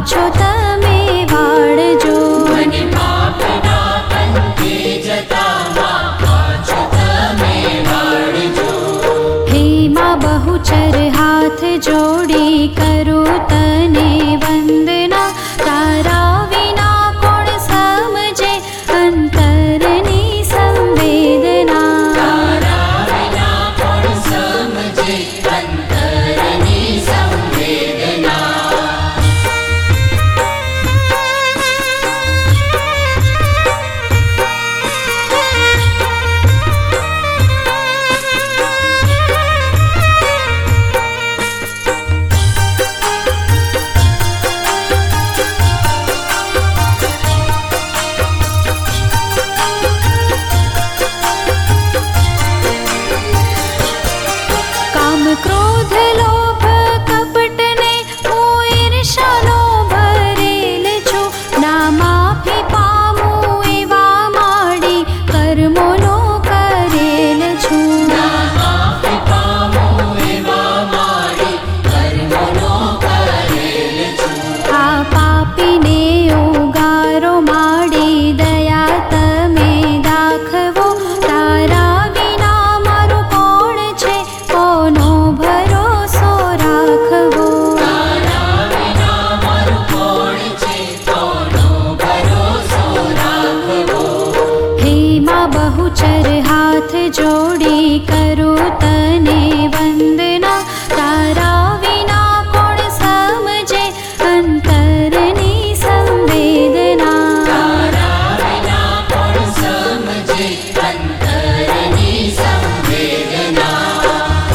પાછો તમે વાળજો. મને પાપના પંથે જતા માં પાછો તમે વાળજો. હે માં બહુચર હાથ જોડી કરું તને વંદના. તારા વિના કોણ સમજે અંતરની સંવેદના. તારા વિના કોણ સમજે અંતરની સંવેદના. કામ ક્રોધ લોભ કપટને હું ઈર્ષાનો ભરેલ છું. ના માફી પામું એવા માડી કર્મોનો કરેલ છું. ના માફી પામું એવા માડી કર્મોનો કરેલ છું. આ પાપીને ઉગારો માડી દયા તમે દાખવો. તારા વિના મારું કોણ છે કોનો ભરોસો રાખવો. તારા વિના મારું કોણ છે કોનો ભરોસો રાખવો. હે માં બહુચર હાથ જોડી કરું તને વંદના. તારા વિના કોણ સમજે અંતરની સંવેદના. તારા વિના કોણ સમજે અંતરની સંવેદના.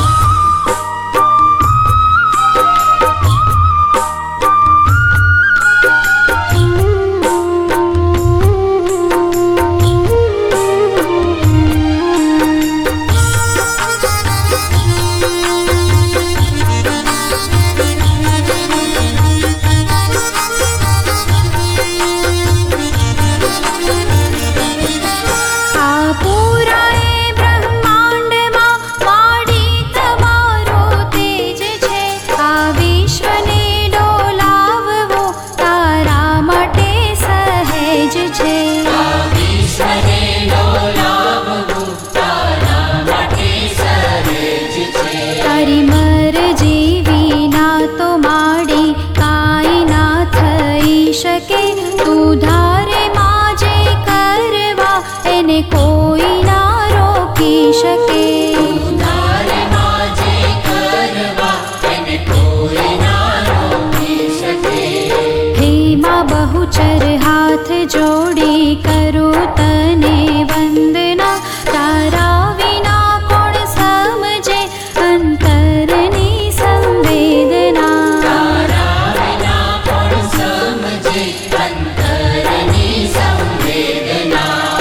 આ પૂરાએ બ્રહ્માંડમાં માડી તમારો તેજ છે. આ વિશ્વને ડોલાવવો તારા માટે સહેજ છે. આ વિશ્વને ડોલાવવું તારા માટે સહેજ છે. તારી મરજી વિના તો માડી કાંઈ ના થઈ શકે. તું ધારે માં જે કરવા એને કોઈ ના રોકી શકે. તારે માં જે કરવા એને કોઈ ના રોકી શકે. હે માં બહુચર હાથ જોડી કરું તને વંદના. તારા વિના કોણ સમજે અંતરની સંવેદના. તારા વિના કોણ સમજે અંતરની સંવેદના.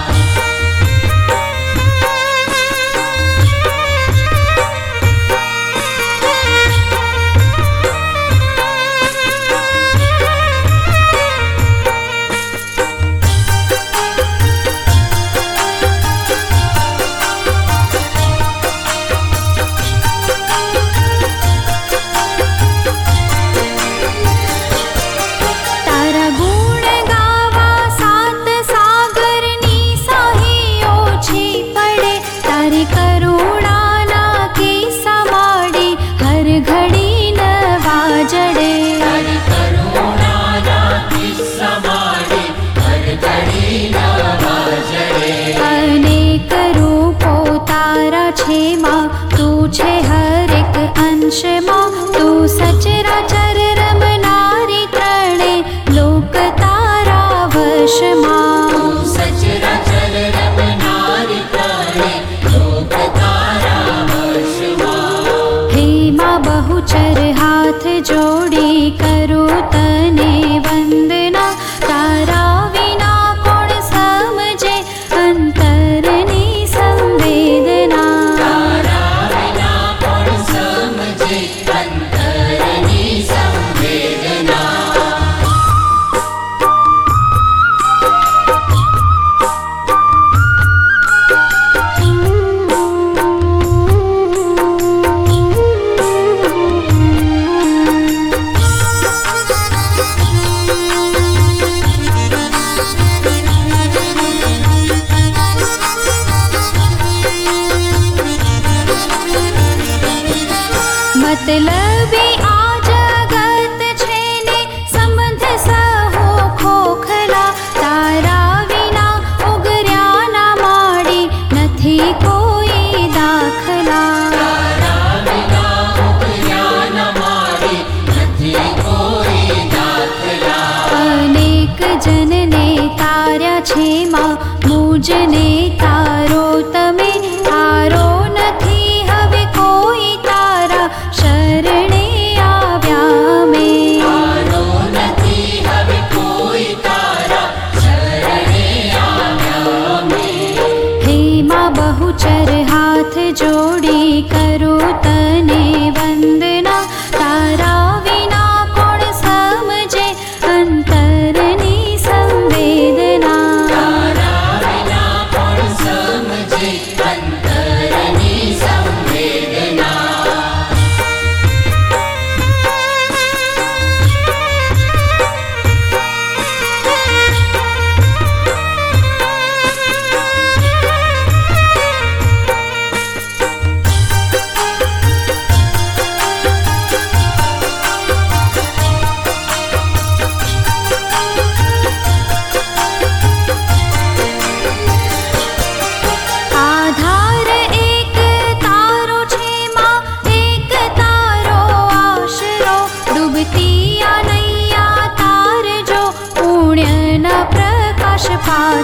તારા ગુણ ગાવા સાત સાગરની સાહી ઓછી પડે. તારી કરુણાના કિસ્સા માડી હર ઘડી નવા જડે. તારી કરુણાના કિસ્સા માડી હર ઘડી નવા જડે. અનેક રૂપો તારા છે માં. તું છે હર એક અંશમાં. તું સચરાચર રમનારી ત્રણે લોક તારા વશમાં. તું સચરાચર રમનારી ત્રણે લોક તારા વશમાં. હે માં બહુચર હાથ જોડી કરું તને વંદના. તારા વિના કોણ સમજે અંતરની સંવેદના. તારા વિના કોણ સમજે અંતરની સંવેદના. मतलबी आ जगत छे ने संबंध सहो खोखला तारा विना उगर्या ना माडी नथी कोई दाखला तारा विना उगर्या न माडी नथी कोई दाखला अनेक जनने तार्या छे मां मुझने तारो तमे तारो नथी हवे कोई तारा शरणे आव्या में तारो नथी हवे कोई तारा शरणे आव्या में हे मां बहुचर हाथ जोड़ी करो तने वंदना तारा विना कोण समझे अंतरनी संवेदना तारा विना कोण समझे अंतरनी संवेदना आधार एक तारो छे मां एक तारो आशरो डूबती आ नैया तार जो पुण्य न प्रकाश पात्र